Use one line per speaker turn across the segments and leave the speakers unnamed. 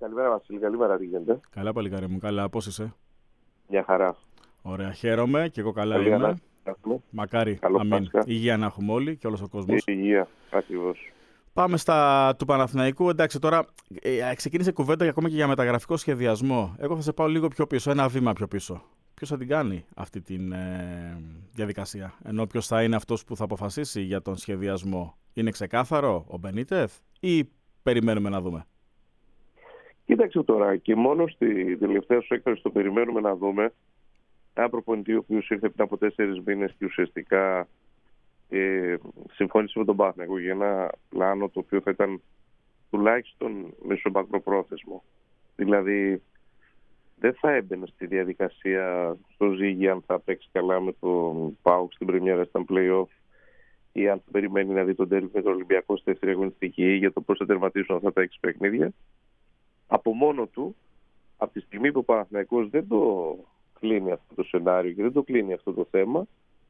Καλημέρα, Βασίλη. Καλημέρα, τι γίνεται?
Καλά, παλικάρι μου. Καλά, πώς είσαι?
Μια χαρά.
Ωραία, χαίρομαι και εγώ καλά
Καλή
είμαι.
ανάσταση.
Μακάρι,
Καλό
αμήν.
Πάσχα.
Υγεία να έχουμε όλοι και όλος ο κόσμος.
Υγεία, ακριβώς.
Πάμε στα του Παναθηναϊκού. Εντάξει, τώρα ξεκίνησε κουβέντα ακόμα και για μεταγραφικό σχεδιασμό. Εγώ θα σε πάω λίγο πιο πίσω, ένα βήμα πιο πίσω. Ποιος θα την κάνει αυτή τη διαδικασία? Ενώ ποιος θα είναι αυτός που θα αποφασίσει για τον σχεδιασμό? Είναι ξεκάθαρο ο Μπενίτεθ ή περιμένουμε να δούμε?
Κοίταξε τώρα, και μόνο στη τελευταία σου έκφραση το περιμένουμε να δούμε. Ένα προπονητή ο οποίος ήρθε πριν από 4 μήνες και ουσιαστικά συμφώνησε με τον Παναθηναϊκό για ένα πλάνο το οποίο θα ήταν τουλάχιστον μεσομακροπρόθεσμο. Δηλαδή δεν θα έμπαινε στη διαδικασία στο ζύγι αν θα παίξει καλά με τον ΠΑΟΚ στην πρεμιέρα στα play-off ή αν θα περιμένει να δει τον τέρμι με τον Ολυμπιακό στη δεύτερη αγωνιστική για το πώς θα τερματίσουν αυτά τα 6 παιχνίδια. Από μόνο του, από τη στιγμή που ο Παναθηναϊκός δεν το κλείνει αυτό το σενάριο και δεν το κλείνει αυτό το θέμα,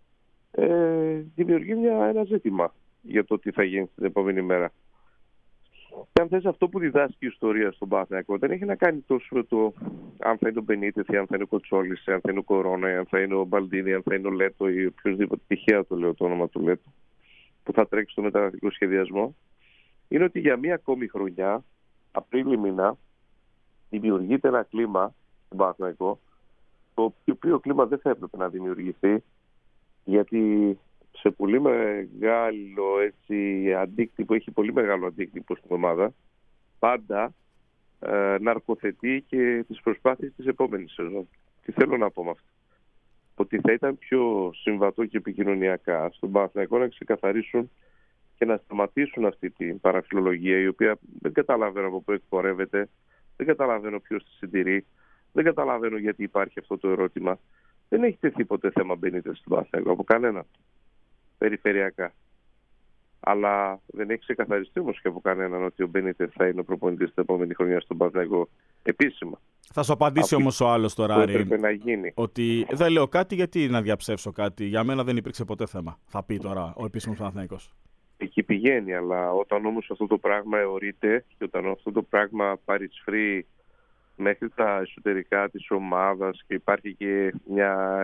δημιουργεί ένα ζήτημα για το τι θα γίνει την επόμενη μέρα. Και αν θες, αυτό που διδάσκει η ιστορία στον Παναθηναϊκό δεν έχει να κάνει τόσο με το αν θα είναι ο Μπενίτεθ, αν θα είναι ο Κοτσόλης, αν θα είναι ο Κορώνα, αν θα είναι ο Μπαλντίνη, αν θα είναι ο Λέτο ή οποιοδήποτε, τυχαία το λέω το όνομα του Λέτο, που θα τρέξει στο μεταγραφικό σχεδιασμό, είναι ότι για μία ακόμη χρονιά, Απρίλη μήνα, δημιουργείται ένα κλίμα στον Παναθηναϊκό, το οποίο κλίμα δεν θα έπρεπε να δημιουργηθεί, γιατί σε πολύ μεγάλο αντίκτυπο, έχει πολύ μεγάλο αντίκτυπο στην ομάδα, πάντα ναρκοθετεί και τις προσπάθειες της επόμενης σεζόν. Τι θέλω να πω με αυτό? Ότι θα ήταν πιο συμβατό και επικοινωνιακά στον Παναθηναϊκό να ξεκαθαρίσουν και να σταματήσουν αυτή την παραφιλολογία, η οποία δεν καταλαβαίνω από πού εκπορεύεται, δεν καταλαβαίνω ποιος τη συντηρεί, δεν καταλαβαίνω γιατί υπάρχει αυτό το ερώτημα. Δεν έχει τεθεί ποτέ θέμα Μπενίτεθ στην Παναθηναϊκό από κανένα περιφερειακά. Αλλά δεν έχει ξεκαθαριστεί όμως και από κανέναν ότι ο Μπενίτεθ θα είναι ο προπονητής την επόμενη χρονιά στον Παναθηναϊκό επίσημα.
Θα σου απαντήσει όμως ο άλλος τώρα, Άρη, ότι δεν λέω κάτι γιατί να διαψεύσω κάτι. Για μένα δεν υπήρξε ποτέ θέμα. Θα πει τώρα ο επίσημος Παναθηναϊκός.
Εκεί πηγαίνει, αλλά όταν όμως αυτό το πράγμα αιωρείται και όταν αυτό το πράγμα παρισφρεί μέχρι τα εσωτερικά της ομάδας και υπάρχει και μια,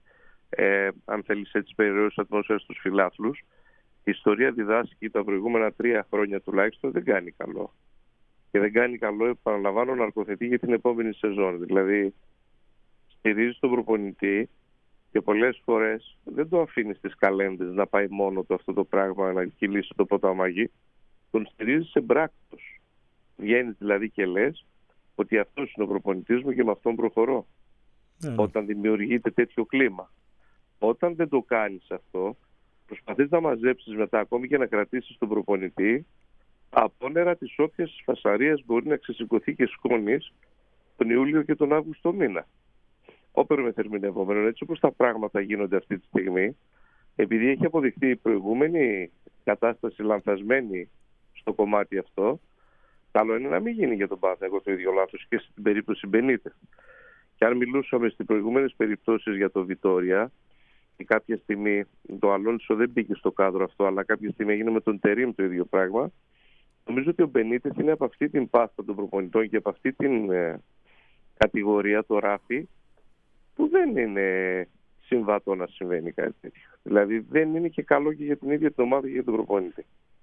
αν θέλεις έτσι, περιραίωση ατμόσφαιρα στους φιλάθλους, η ιστορία διδάσκει τα προηγούμενα 3 χρόνια τουλάχιστον δεν κάνει καλό. Και δεν κάνει καλό, επαναλαμβάνω, ναρκοθετεί για την επόμενη σεζόν. Δηλαδή, στηρίζει τον προπονητή και πολλές φορές δεν το αφήνει στις καλένδες να πάει μόνο του αυτό το πράγμα, να κυλήσει το ποταμαγί. Τον στηρίζει σε μπράκτος. Βγαίνει δηλαδή και λες ότι αυτός είναι ο προπονητής μου και με αυτόν προχωρώ. Όταν δημιουργείται τέτοιο κλίμα. Όταν δεν το κάνεις αυτό, προσπαθείς να μαζέψεις μετά ακόμη και να κρατήσεις τον προπονητή απόνερα της όποιας φασαρίας μπορεί να ξεσηκωθεί και σκόνης τον Ιούλιο και τον Αύγουστο μήνα. Όπερ με θερμινευόμενο, έτσι όπως τα πράγματα γίνονται αυτή τη στιγμή, επειδή έχει αποδειχθεί η προηγούμενη κατάσταση λανθασμένη στο κομμάτι αυτό, καλό είναι να μην γίνει για τον Παναθηναϊκό το ίδιο λάθος και στην περίπτωση Μπενίτεθ. Και αν μιλούσαμε στις προηγούμενες περιπτώσεις για το Βιτόρια, και κάποια στιγμή το Αλόνσο δεν μπήκε στο κάδρο αυτό, αλλά κάποια στιγμή έγινε με τον Τερίμ το ίδιο πράγμα, νομίζω ότι ο Μπενίτεθ είναι από αυτή την πάστα των προπονητών και από αυτή την κατηγορία, το ράφι, που δεν είναι συμβατό να συμβαίνει κάτι τέτοιο. Δηλαδή δεν είναι και καλό και για την ίδια την ομάδα και για τον προπονητή.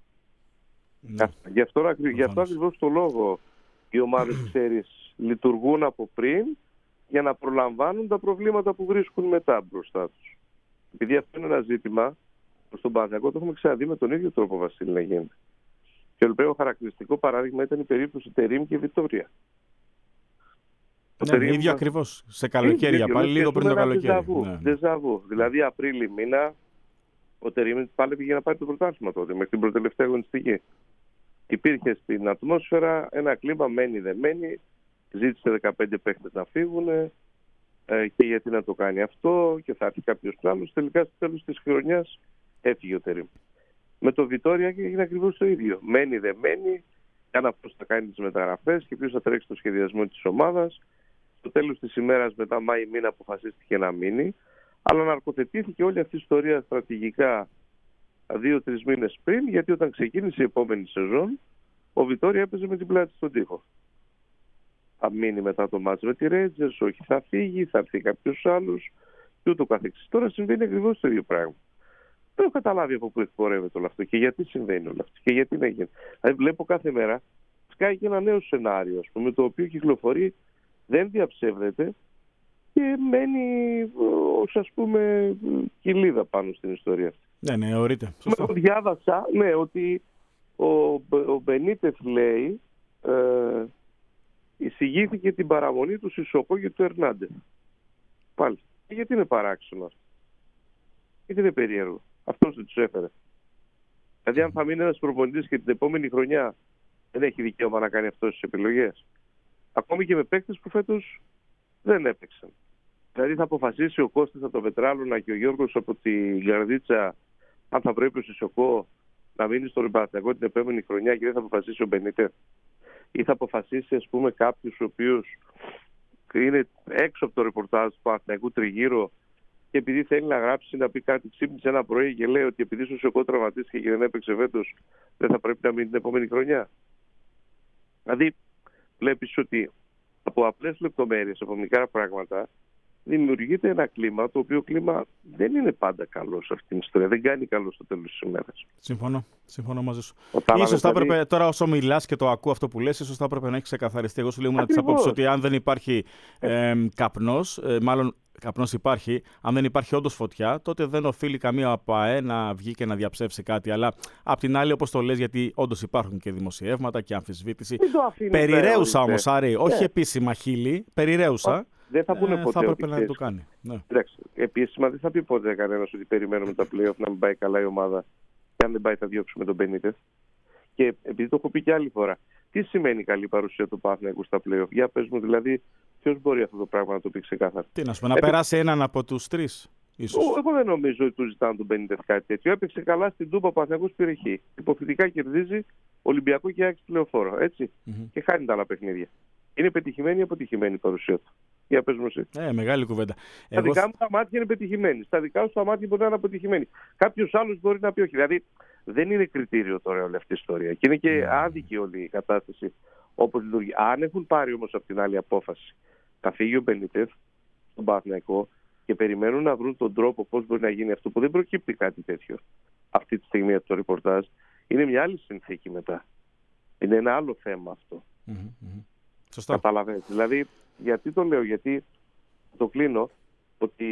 Γι' αυτό ακριβώς το λόγο οι ομάδες, ξέρεις, λειτουργούν από πριν για να προλαμβάνουν τα προβλήματα που βρίσκουν μετά μπροστά τους. Επειδή αυτό είναι ένα ζήτημα, στον Παναθηναϊκό το έχουμε ξαναδεί με τον ίδιο τρόπο, Βασίλη, να γίνεται. Και το χαρακτηριστικό παράδειγμα ήταν η περίπτωση Τερίμ και Βιτόρια.
Ναι, ίδιο ακριβώς. Σε καλοκαίρια πάλι, λίγο πριν το καλοκαίρι.
Δεζαβού. Δηλαδή, Απρίλη μήνα, ο Τερίμ πάλι πήγε να πάρει το πρωτάθλημα τότε, μέχρι την προτελευταία αγωνιστική. Υπήρχε στην ατμόσφαιρα ένα κλίμα, μένει δεν μένει. Ζήτησε 15 παίχτες να φύγουν και γιατί να το κάνει αυτό και θα έρθει κάποιος άλλος. Τελικά, στο τέλος της χρονιάς έφυγε ο Τερίμ. Με το Βιτόρια έγινε ακριβώς το ίδιο. Μένει δεν μένει. Κάνα πώς θα κάνει τις μεταγραφές και ποιος θα τρέξει το σχεδιασμό της ομάδας. Στο τέλος της ημέρας, μετά Μάη μήνα, αποφασίστηκε να μείνει. Αλλά ναρκοθετήθηκε όλη αυτή η ιστορία στρατηγικά 2-3 μήνες πριν, γιατί όταν ξεκίνησε η επόμενη σεζόν, ο Βιτόρια έπαιζε με την πλάτη στον τοίχο. θα μείνει μετά το μάτς με τη Rangers, όχι θα φύγει, θα έρθει κάποιος άλλος και ούτω καθεξής. Τώρα συμβαίνει ακριβώς το ίδιο πράγμα. Δεν έχω καταλάβει από πού εκπορεύεται όλο αυτό και γιατί συμβαίνει όλο αυτό και γιατί να γίνει. Δηλαδή βλέπω κάθε μέρα σκάει και ένα νέο σενάριο, ας πούμε, το οποίο κυκλοφορεί, δεν διαψεύδεται και μένει ως, ας πούμε, κοιλίδα πάνω στην ιστορία αυτή.
Ναι, ορίτε.
Διάβασα, ότι ο Μπενίτεθ λέει εισηγήθηκε την παραμονή του Σισοκό και του Ερνάντεφ. Πάλι. Γιατί είναι παράξενο αυτό? Γιατί είναι περίεργο? Αυτός δεν τους έφερε. Δηλαδή αν θα μείνει ένας προπονητής και την επόμενη χρονιά δεν έχει δικαίωμα να κάνει αυτές τις επιλογές. Ακόμη και με παίκτες που φέτος δεν έπαιξαν. Δηλαδή θα αποφασίσει ο Κώστας από το Πετράλωνα και ο Γιώργος από την Καρδίτσα αν θα πρέπει ο Σισοκό να μείνει στον Παναθηναϊκό την επόμενη χρονιά και δεν θα αποφασίσει ο Μπενίτεθ. Ή θα αποφασίσει, ας πούμε, κάποιους ο οποίος είναι έξω από το ρεπορτάζ του Παναθηναϊκού τριγύρω και επειδή θέλει να γράψει, να πει κάτι, ξύπνησε ένα πρωί και λέει ότι επειδή ο Σισοκό τραυματίστηκε και δεν έπαιξε φέτος, δεν θα πρέπει να μείνει την επόμενη χρονιά. Δηλαδή, βλέπεις ότι από απλές λεπτομέρειες, από μικρά πράγματα, δημιουργείται ένα κλίμα, το οποίο κλίμα δεν είναι πάντα καλό σε αυτήν την ιστορία. Δεν κάνει καλό στο τέλος της ημέρας.
Συμφωνώ μαζί σου. Ίσως θα έπρεπε, τώρα όσο μιλάς και το ακούω αυτό που λες, ίσως θα έπρεπε να έχει ξεκαθαριστεί. Εγώ σου λέω ήμουν της απόψης ότι αν δεν υπάρχει καπνός, μάλλον καπνός υπάρχει, αν δεν υπάρχει όντως φωτιά, τότε δεν οφείλει καμία ΑΠΑΕ να βγει και να διαψεύσει κάτι. Αλλά απ' την άλλη, όπως το λες, γιατί όντως υπάρχουν και δημοσιεύματα και αμφισβήτηση. Περιραίουσα όμως, Άρη, όχι επίσημα χείλη, περιραίουσα.
Δεν θα πούνε ποτέ.
Θα έπρεπε να το κάνει. Ναι.
Επίσημα δεν θα πει ποτέ κανένας ότι περιμένουμε τα play-off να μην πάει καλά η ομάδα. Και αν δεν πάει, θα διώξουμε τον Μπενίτεθ. Και επειδή το έχω πει και άλλη φορά, τι σημαίνει καλή παρουσία του Παναθηναϊκού στα play-off? Για πες μου, δηλαδή, ποιος μπορεί αυτό το πράγμα να το πει ξεκάθαρα?
Τι να σου πω, να περάσει έναν από τους τρεις, ίσως.
Εγώ δεν νομίζω ότι του ζητάνε τον Μπενίτεθ κάτι τέτοιο. Έπαιξε καλά στην Τούμπα, ο Παναθηναϊκός πήρε χ. Υποθετικά κερδίζει Ολυμπιακό και Άκη Λεωφόρο. Έτσι. Και χάνει τα άλλα παιχνίδια. Είναι πετυχημένη ή αποτυχημένη η παρουσία του? Για πες μου εσύ.
Μεγάλη κουβέντα.
Στα δικά μου τα μάτια είναι πετυχημένη. Στα δικά σου τα μάτια μπορεί να είναι αποτυχημένη. Κάποιος άλλος μπορεί να πει όχι. Δηλαδή δεν είναι κριτήριο τώρα όλη αυτή η ιστορία. Και είναι και άδικη όλη η κατάσταση όπως λειτουργεί. Αν έχουν πάρει όμως από την άλλη απόφαση, θα φύγει ο Μπενίτεθ στον Παναθηναϊκό και περιμένουν να βρουν τον τρόπο πώς μπορεί να γίνει αυτό, που δεν προκύπτει κάτι τέτοιο αυτή τη στιγμή από το ρεπορτάζ, είναι μια άλλη συνθήκη μετά. Είναι ένα άλλο θέμα αυτό.
Σωστά.
Καταλαβαίνεις. Δηλαδή, γιατί το λέω? Γιατί το κλείνω ότι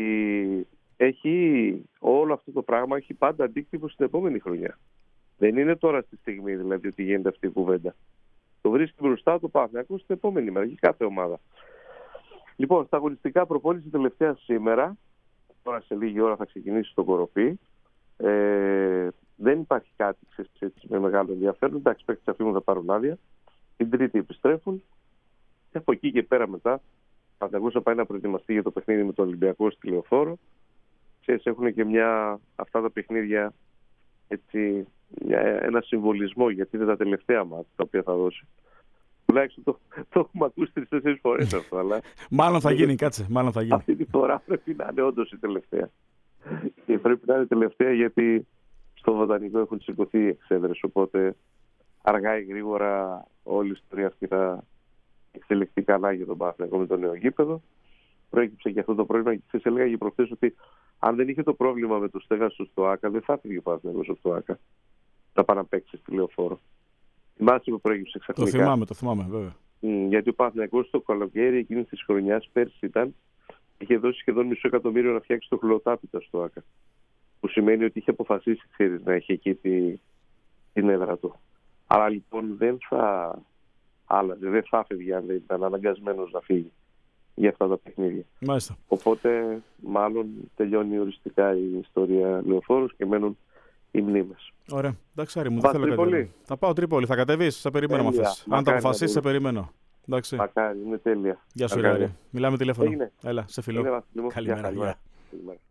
όλο αυτό το πράγμα έχει πάντα αντίκτυπο στην επόμενη χρονιά. Δεν είναι τώρα στη στιγμή δηλαδή ότι γίνεται αυτή η κουβέντα. Το βρίσκει μπροστά το Παναθηναϊκό στην επόμενη μέρα και κάθε ομάδα. Λοιπόν, στα αγωνιστικά, προπόνηση τελευταία σήμερα. Τώρα σε λίγη ώρα θα ξεκινήσει το Κοροπή. Δεν υπάρχει κάτι με μεγάλο ενδιαφέρον. Εντάξει, παίκτες αυτοί μου θα πάρουν άδεια. Την Τρίτη επιστρέφουν. Και από εκεί και πέρα μετά ο Παναθηναϊκός θα πάει να προετοιμαστεί για το παιχνίδι με τον Ολυμπιακό στη Λεωφόρο. Ξέρεις, έχουν και αυτά τα παιχνίδια έτσι, ένα συμβολισμό, γιατί είναι τα τελευταία μάτια τα οποία θα δώσει. Τουλάχιστον το έχουμε ακούσει 3-4 φορές αυτό. Αλλά
μάλλον θα γίνει, κάτσε. Μάλλον θα γίνει.
Αυτή τη φορά πρέπει να είναι όντως η τελευταία. Και πρέπει να είναι τελευταία γιατί στο Βοτανικό έχουν σηκωθεί εξέδρες. Οπότε αργά ή γρήγορα όλη η ιστορία αυτή θα εξελιχθεί καλά για τον Παναθηναϊκό με το νέο γήπεδο. Προέκυψε και αυτό το πρόβλημα και χθες έλεγα και προχθές ότι αν δεν είχε το πρόβλημα με το στέγαστο στο ΆΚΑ, δεν θα έφυγε ο Παναθηναϊκός από το ΆΚΑ. Θα πάει να παίξει στη Λεωφόρο. Θυμάσαι που προέκυψε ξαφνικά?
Το θυμάμαι, βέβαια.
Γιατί ο Παναθηναϊκός το καλοκαίρι εκείνης της χρονιάς, πέρσι είχε δώσει σχεδόν $500,000 να φτιάξει το χλωτάπιτα στο ΆΚΑ. Που σημαίνει ότι είχε αποφασίσει, ξέρεις, να έχει εκεί την έδρα του. Άρα λοιπόν δεν θα άλλαζε, δεν θα έφευγε αν δεν ήταν αναγκασμένος να φύγει για αυτά τα παιχνίδια.
Μάλιστα.
Οπότε μάλλον τελειώνει οριστικά η ιστορία Λεωφόρος και μένουν οι μνήμες.
Ωραία. Εντάξει, Άρη μου, δεν θέλω κάτι. Θα πάω Τρίπολη, θα κατεβείς, σε περιμένω με αυτές. Αν τα αποφασίσεις, σε περιμένω. Εντάξει.
Μακάρι, είναι τέλεια.
Γεια σου, Άρη. Μιλάμε τηλέφωνο. Έλα, σε φιλό.
Καλημέρα.